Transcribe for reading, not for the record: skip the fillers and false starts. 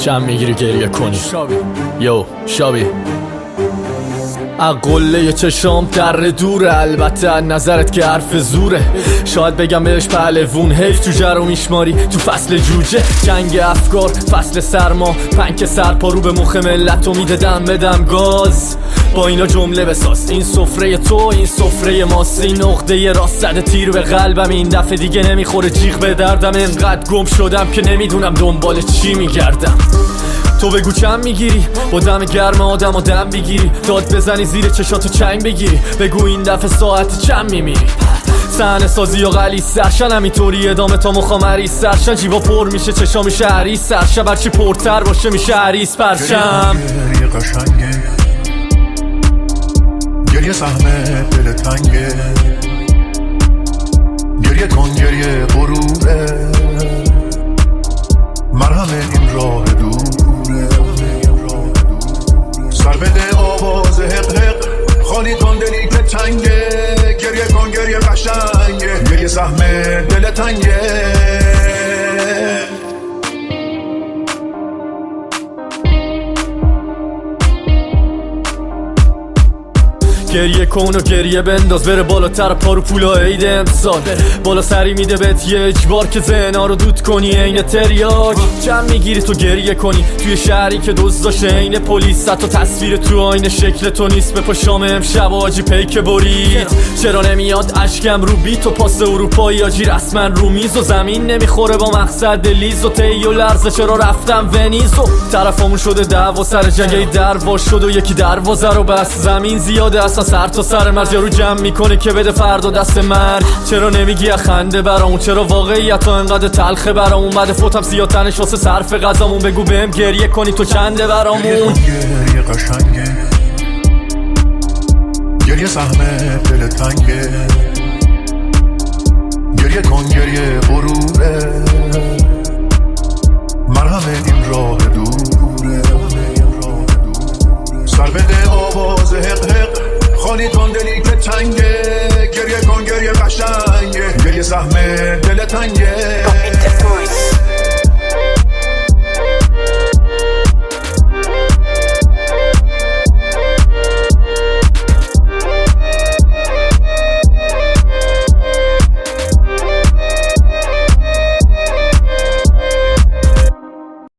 چند میگیری گریه کنی یو شابی قله چشام در دوره، البته نظرت که حرف زوره. شاید بگم بهش پهلوون، حیف تو جر و میشماری تو فصل جوجه. جنگ افکار فصل سرما، پنک سرپا رو به مخ ملت و میددم بدم گاز. با اینا جمله بساز، این سفره تو این سفره ماست. این نقطه راست زده تیر به قلبم، این دفعه دیگه نمیخوره جیغ به دردم. انقدر گم شدم که نمیدونم دنبال چی میگردم. تو بگو چند میگیری با دم گرم آدم و دم بگیری، داد بزنی زیر چشاتو چنگ بگیری. بگو این دفعه ساعت چند میمیری. صحنه سازی و غلیظ سرشن همینطوری ادامه تا مخامری سرشن. جیبا پر میشه چشا میشه عریس سرشب، هرچی پرتر باشه میشه عریس پرچم. گریه قشنگه، گریه سهمه دل تنگه، گریه کن گریه غروره، مرهم این راه دوره. سر بده آواز حق حق، خالی کن دلی که تنگه. گریه کن گریه قشنگه، گریه سهمه دل تنگه. گریه کن و گریه بنداز، بره بالاتر پارو پولا عید امسال. بالا سری میده بهت یه اجبار که ذهنا رو دود کنی عین تریاک. چند میگیری تو گریه کنی توی شهری که دزداشه عین پلیس. حتی تصویر تو آینه شکل تو نیست. به پا شام امشب آجی پیک برید. چرا نمیاد اشکم رو بی تو پاس اروپایی آجی رسما رو میز. و زمین نمیخوره با مقصد لیز و تی و لرزه. چرا رفتم ونیز و طرفمون شده دعوا سر جنگی درواش شد و یکی دروازه رو بس. زمین زیاده اصلا سر تا سر مرز رو جمع میکنه که بده فردا دست مرگ. چرا نمیگی خنده برامون؟ چرا واقعیت ها انقدر تلخه برامون؟ بعد فوتم زیادتنش واسه صرف غذامون. بگو بهم گریه کنی تو چنده برامون؟ گریه قشنگه، گریه سهمه دل تنگه، گریه کن گریه غروره، مرهم این راه دور.